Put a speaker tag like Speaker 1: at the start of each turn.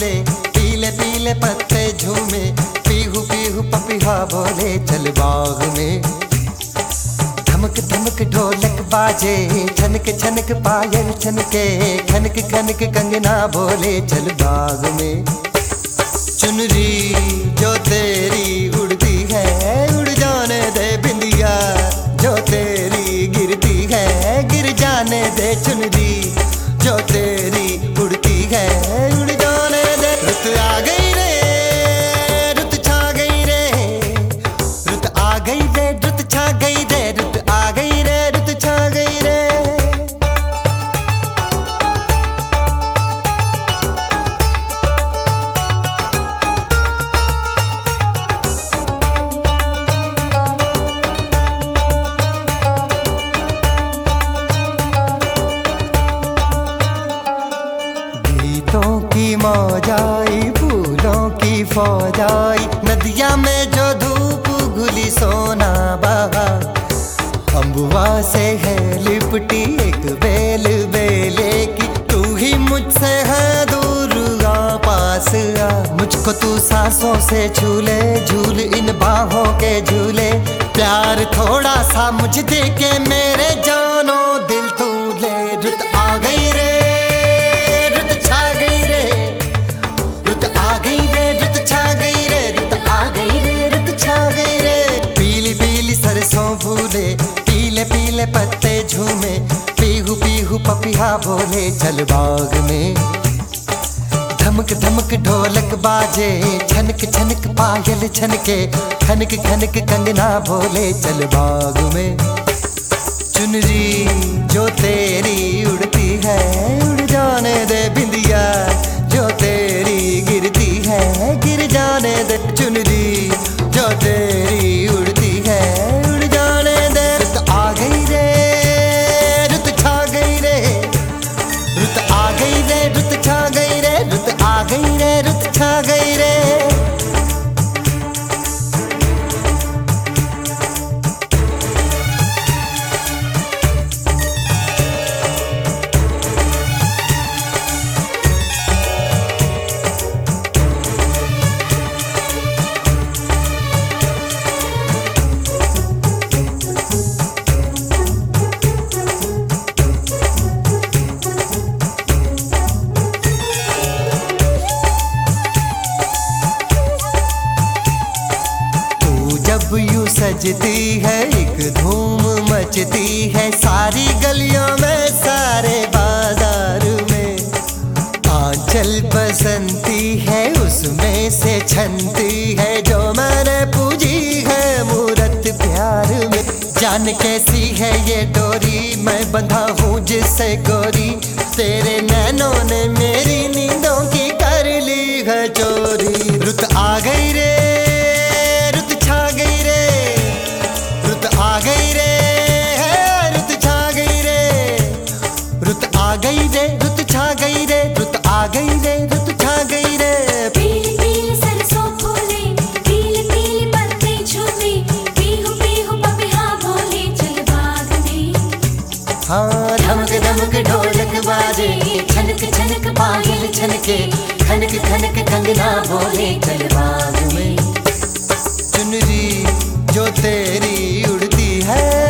Speaker 1: फूले, पीले पीले पत्ते झूमे, पीहू पीहू पपीहा बोले चल बाग में। धमक धमक ढोलक बाजे, छनक छनक पायल छनके, खनक खनक कंगना बोले चल बाग में। चुनरी जो तेरी उड़ती है, उड़ जाने दे बिंदिया, जो तेरी गिरती है, गिर जाने दे चुनरी, जो तेरी उड़ती है, उड़ जाने दे। रुत आ गई रे, रुत छा गई रे, रुत आ गई रे, रुत छा गई रे, रुत आ गई रे, रुत छा गई रे। गीतों की मौज आई, फूलों की फौज आई, नदिया में जो धूप घुली सोना बहा, अम्बुआ से है लिपटी एक बेल बेले की, तू ही मुझसे है दूर आ पास आ, मुझको तू सांसों से झूले, झूल इन बाहों के झूले, प्यार थोड़ा सा मुझ दे के मेरे जानो दिल तू ले। रुत आ गई रे, फूले पीले पीले पत्ते झूमे, पीहू पीहू पपीहा बोले चल बाग में। धमक धमक ढोलक बाजे, छनक छनक पायल छनके, खनक खनक कंगना बोले चल बाग में। चुनरी जो तेरी उड़ती है, उड़ जाने दे बिंदिया, जो तेरी गिरती है, गिर जाने दे चुनरी, जो तेरी उड़ती है, आ गई रे, रुत छा गई रे। जब यूं सजती है एक धूम मचती है, सारी गलियों में सारे बाजार में, आंचल बसंती है उसमें से छनती है, जो मैंने पूजी है मूरत प्यार में। जान कैसी है ये डोरी, मैं बंधा हूँ जिससे गोरी, तेरे नैनों ने मेरी नींदों की कर ली है चोरी। रुत आ गई रे, आ गई रे, रुत छा गई रे, रुत आ गई रे, रुत छा गई रे, रुत आ गई रे, रुत छा गई रे।
Speaker 2: पीले पीले सरसों फूले, पीले पीले पत्ते झूमे, पीहू पीहू पपीहा बोले चल बाग में।
Speaker 1: हाँ धमक धमक ढोलक बाजे, छनक छनक पायल छनके, खनक खनक कंगना बोले चल बाग में। चुनरी जो तेरी उड़ती है,